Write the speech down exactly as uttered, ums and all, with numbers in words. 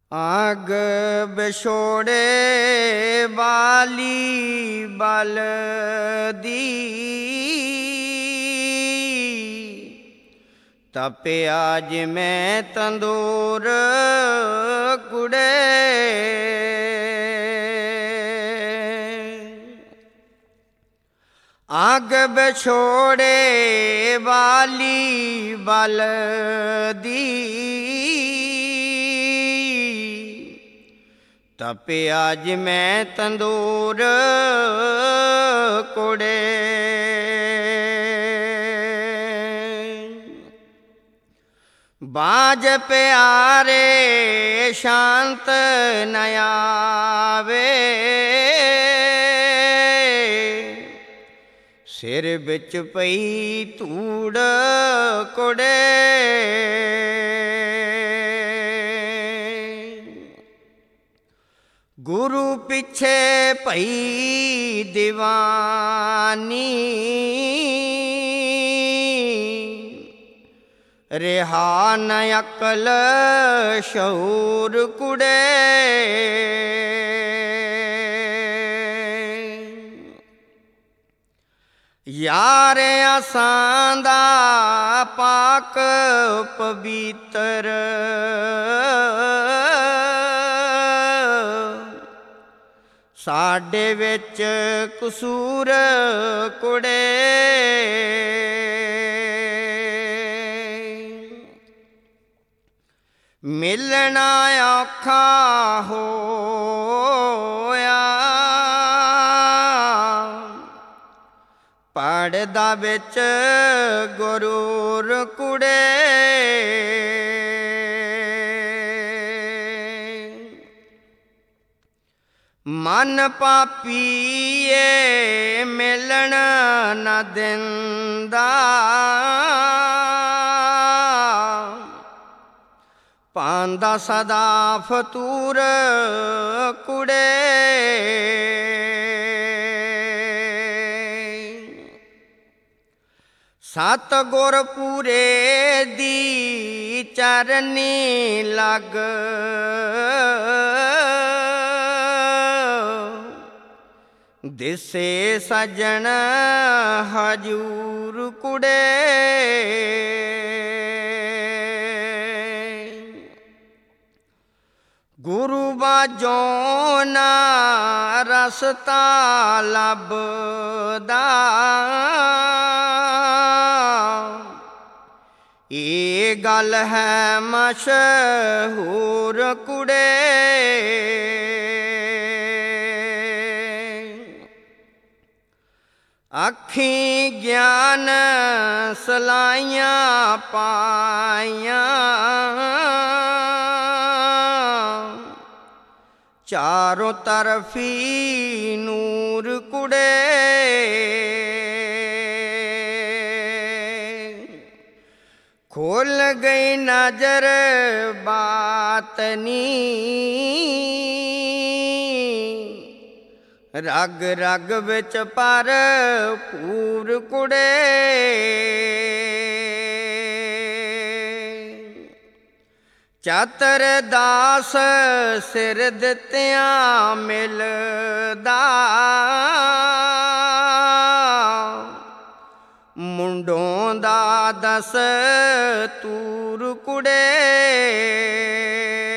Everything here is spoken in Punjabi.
ਆਗ ਵਿਛੋੜੇ ਵਾਲੀ ਬਲ ਦੀ ਤਪਿਆ ਜਿਵੇਂ ਤੰਦੂਰ ਕੁੜੇ। ਆਗ ਵਿਛੋੜੇ ਵਾਲੀ ਬਲ ਦੀ ਤਪਿਆ ਜਿਵੇਂ ਤੰਦੂਰ ਕੁੜੇ। ਬਾਝ ਪਿਆਰੇ ਸ਼ਾਂਤ ਨ ਆਵੇ, ਸਿਰ ਵਿੱਚ ਪਈ ਧੂੜ ਕੁੜੇ। ਗੁਰੂ ਪਿੱਛੇ ਭਈ ਦੀਵਾਨੀ, ਰਿਹਾ ਨ ਅਕਲ ਸ਼ਊਰ ਕੁੜੇ। ਯਾਰ ਅਸਾਂ ਦਾ ਪਾਕ ਪਵਿੱਤਰ, ਸਾਡੇ ਵਿੱਚ ਕਸੂਰ ਕੁੜੇ। ਮਿਲਣਾ ਔਖਾ ਹੋਇਆ, ਪੜਦਾ ਵਿੱਚ ਗੁਰੂਰ ਕੁੜੇ। ਮਨ ਪਾਪੀਏ ਮਿਲਣ ਨ ਦਿੰਦਾ, ਪਾਂਦਾ ਸਦਾ ਫਤੂਰ ਕੁੜੇ। ਸਤਿਗੁਰ ਪੂਰੇ ਦੀ ਚਰਨੀ ਲੱਗ, ਦਿਸੇ ਸੱਜਣ ਹਜੂਰ ਕੁੜੇ। ਗੁਰੂ ਬਾਝੋਂ ਨਾ ਰਸਤਾ ਲੱਭਦਾ, ਇਹ ਗੱਲ ਹੈ ਮਸ਼ਹੂਰ ਕੁੜੇ। ਅੱਖੀਂ ਗਿਆਨ ਸਲਾਈਆਂ ਪਾਈਆਂ, ਚਾਰੋਂ ਤਰਫੀ ਨੂਰ ਕੁੜੇ। ਖੁੱਲ ਗਈ ਨਜ਼ਰ ਬਾਤਨੀ, ਰਗ ਰਗ ਵਿੱਚ ਭਰਪੂਰ ਕੁੜੇ। ਚਤਰ ਦਾਸ ਸਿਰ ਦਿੱਤਿਆਂ ਮਿਲਦਾ, ਮੁੰਡੋਂ ਦਾ ਦਸ ਤੂਰ ਕੁੜੇ।